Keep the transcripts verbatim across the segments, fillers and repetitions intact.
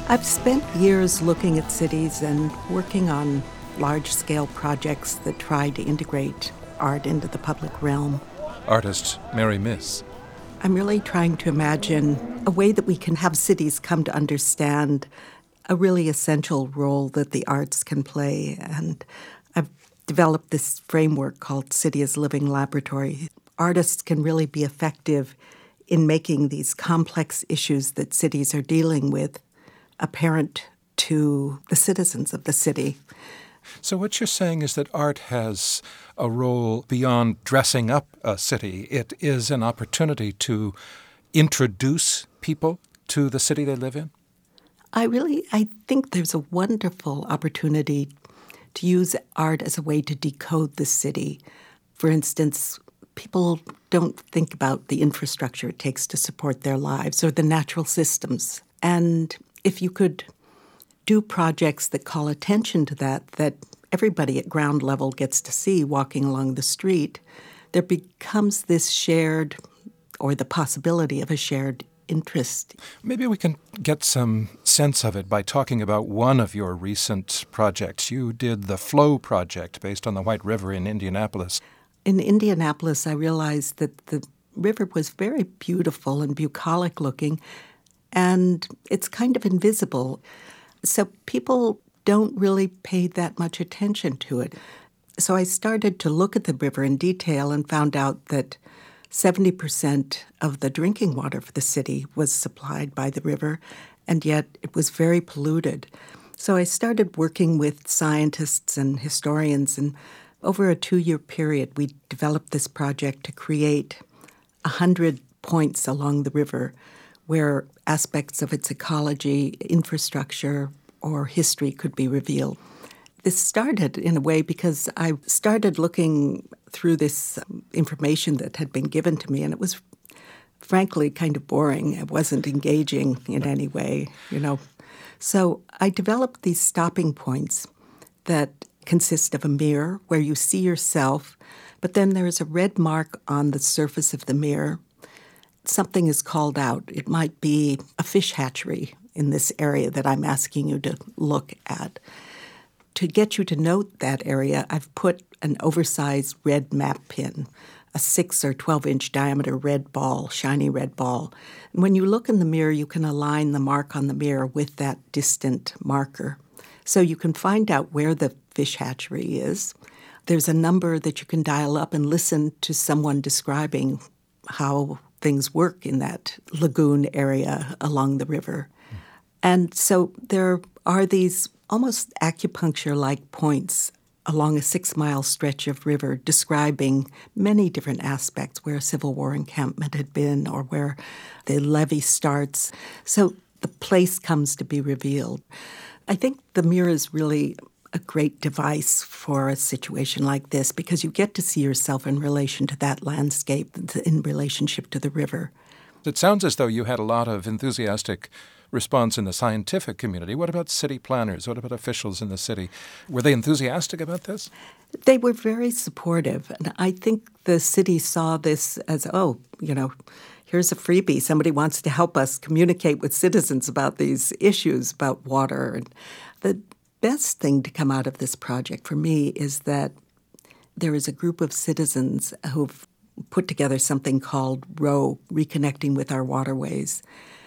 I've spent years looking at cities and working on large-scale projects that try to integrate art into the public realm. Artist Mary Miss. I'm really trying to imagine a way that we can have cities come to understand a really essential role that the arts can play. And I've developed this framework called City as Living Laboratory. Artists can really be effective in making these complex issues that cities are dealing with apparent to the citizens of the city. So what you're saying is that art has a role beyond dressing up a city. It is an opportunity to introduce people to the city they live in? I really, I think there's a wonderful opportunity to use art as a way to decode the city. For instance, people don't think about the infrastructure it takes to support their lives or the natural systems. And if you could do projects that call attention to that, that everybody at ground level gets to see walking along the street, there becomes this shared, or the possibility of a shared interest. Maybe we can get some sense of it by talking about one of your recent projects. You did the Flow Project based on the White River in Indianapolis. In Indianapolis, I realized that the river was very beautiful and bucolic looking, and it's kind of invisible. So people don't really pay that much attention to it. So I started to look at the river in detail and found out that seventy percent of the drinking water for the city was supplied by the river, and yet it was very polluted. So I started working with scientists and historians, and over a two-year period, we developed this project to create one hundred points along the river where aspects of its ecology, infrastructure, or history could be revealed. This started in a way because I started looking through this information that had been given to me, and it was frankly kind of boring. It wasn't engaging in any way, you know. So I developed these stopping points that consist of a mirror where you see yourself, but then there is a red mark on the surface of the mirror. Something is called out. It might be a fish hatchery in this area that I'm asking you to look at. To get you to note that area, I've put an oversized red map pin, a six or twelve inch diameter red ball, shiny red ball. And when you look in the mirror, you can align the mark on the mirror with that distant marker. So you can find out where the fish hatchery is. There's a number that you can dial up and listen to someone describing how things work in that lagoon area along the river. Mm. And so there are these almost acupuncture-like points along a six-mile stretch of river describing many different aspects, where a Civil War encampment had been or where the levee starts. So the place comes to be revealed. I think the mirror is really a great device for a situation like this because you get to see yourself in relation to that landscape, in relationship to the river. It sounds as though you had a lot of enthusiastic response in the scientific community. What about city planners? What about officials in the city? Were they enthusiastic about this? They were very supportive. And I think the city saw this as, oh, you know, here's a freebie. Somebody wants to help us communicate with citizens about these issues, about water. And the best thing to come out of this project for me is that there is a group of citizens who've put together something called ROW, Reconnecting with Our Waterways,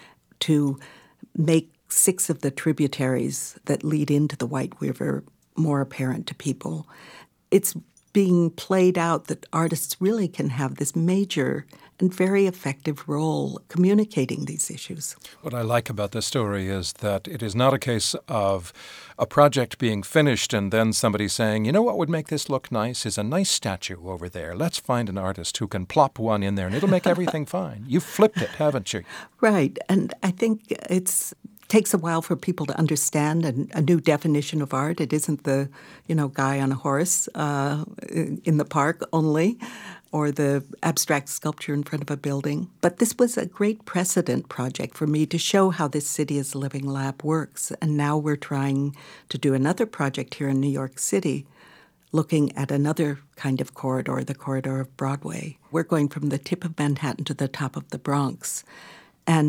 to make six of the tributaries that lead into the White River more apparent to people. It's being played out that artists really can have this major and very effective role communicating these issues. What I like about this story is that it is not a case of a project being finished and then somebody saying, you know what would make this look nice is a nice statue over there. Let's find an artist who can plop one in there and it'll make everything fine. You've flipped it, haven't you? Right. And I think it's takes a while for people to understand a, a new definition of art. It isn't the, you know, guy on a horse uh, in the park only, or the abstract sculpture in front of a building. But this was a great precedent project for me to show how this City as a Living Lab works. And now we're trying to do another project here in New York City, looking at another kind of corridor, the corridor of Broadway. We're going from the tip of Manhattan to the top of the Bronx. And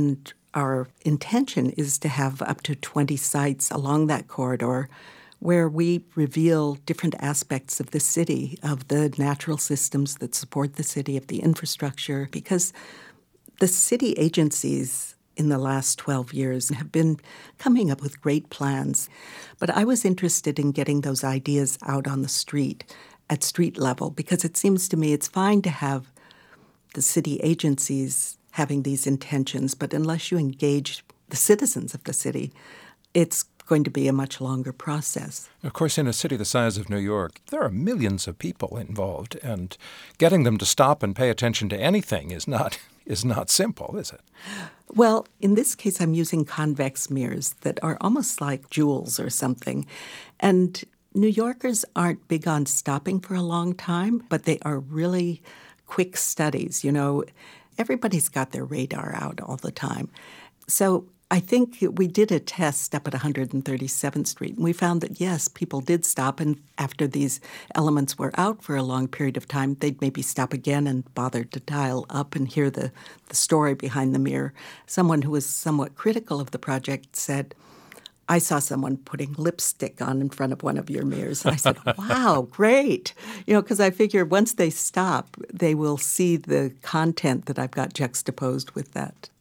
Our intention is to have up to twenty sites along that corridor where we reveal different aspects of the city, of the natural systems that support the city, of the infrastructure, because the city agencies in the last twelve years have been coming up with great plans. But I was interested in getting those ideas out on the street, at street level, because it seems to me it's fine to have the city agencies having these intentions, but unless you engage the citizens of the city, it's going to be a much longer process. Of course, in a city the size of New York, there are millions of people involved, and getting them to stop and pay attention to anything is not is not simple, is it? Well, in this case, I'm using convex mirrors that are almost like jewels or something. And New Yorkers aren't big on stopping for a long time, but they are really quick studies. You know, everybody's got their radar out all the time. So I think we did a test up at one hundred thirty-seventh Street, and we found that, yes, people did stop, and after these elements were out for a long period of time, they'd maybe stop again and bother to dial up and hear the, the story behind the mirror. Someone who was somewhat critical of the project said, I saw someone putting lipstick on in front of one of your mirrors. And I said, wow, great. You know, because I figure once they stop, they will see the content that I've got juxtaposed with that.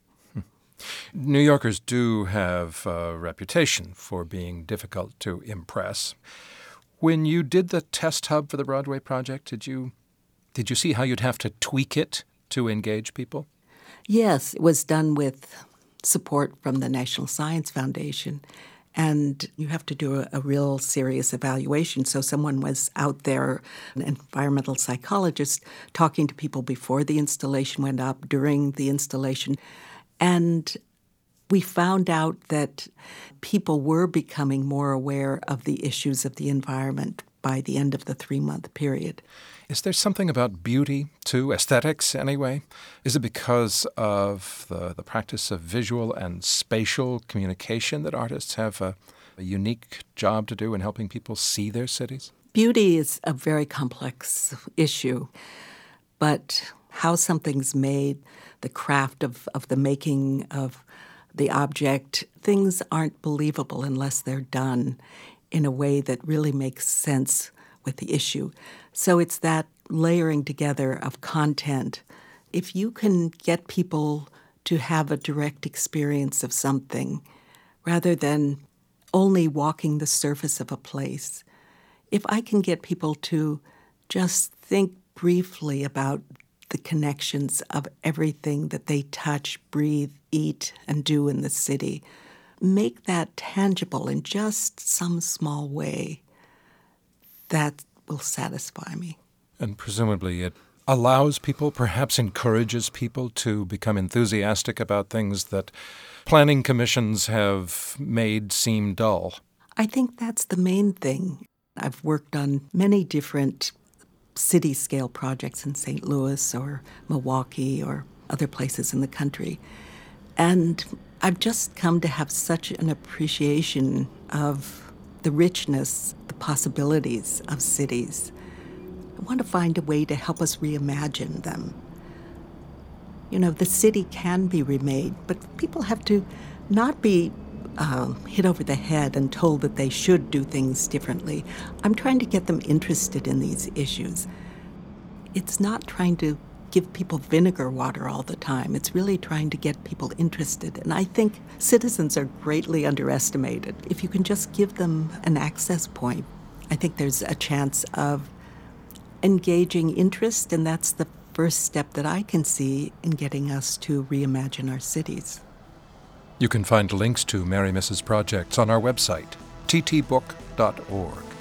New Yorkers do have a reputation for being difficult to impress. When you did the test hub for the Broadway project, did you did you see how you'd have to tweak it to engage people? Yes, it was done with support from the National Science Foundation. And you have to do a, a real serious evaluation. So someone was out there, an environmental psychologist, talking to people before the installation went up, during the installation. And we found out that people were becoming more aware of the issues of the environment by the end of the three-month period. Is there something about beauty, too, aesthetics anyway? Is it because of the, the practice of visual and spatial communication that artists have a, a unique job to do in helping people see their cities? Beauty is a very complex issue, but how something's made, the craft of, of the making of the object, things aren't believable unless they're done in a way that really makes sense with the issue. So it's that layering together of content. If you can get people to have a direct experience of something rather than only walking the surface of a place, if I can get people to just think briefly about the connections of everything that they touch, breathe, eat, and do in the city, make that tangible in just some small way, that will satisfy me. And presumably it allows people, perhaps encourages people to become enthusiastic about things that planning commissions have made seem dull. I think that's the main thing. I've worked on many different city-scale projects in Saint Louis or Milwaukee or other places in the country. And I've just come to have such an appreciation of the richness, the possibilities of cities. I want to find a way to help us reimagine them. You know, the city can be remade, but people have to not be uh, hit over the head and told that they should do things differently. I'm trying to get them interested in these issues. It's not trying to give people vinegar water all the time. It's really trying to get people interested. And I think citizens are greatly underestimated. If you can just give them an access point, I think there's a chance of engaging interest, and that's the first step that I can see in getting us to reimagine our cities. You can find links to Mary Misses projects on our website, t t book dot org.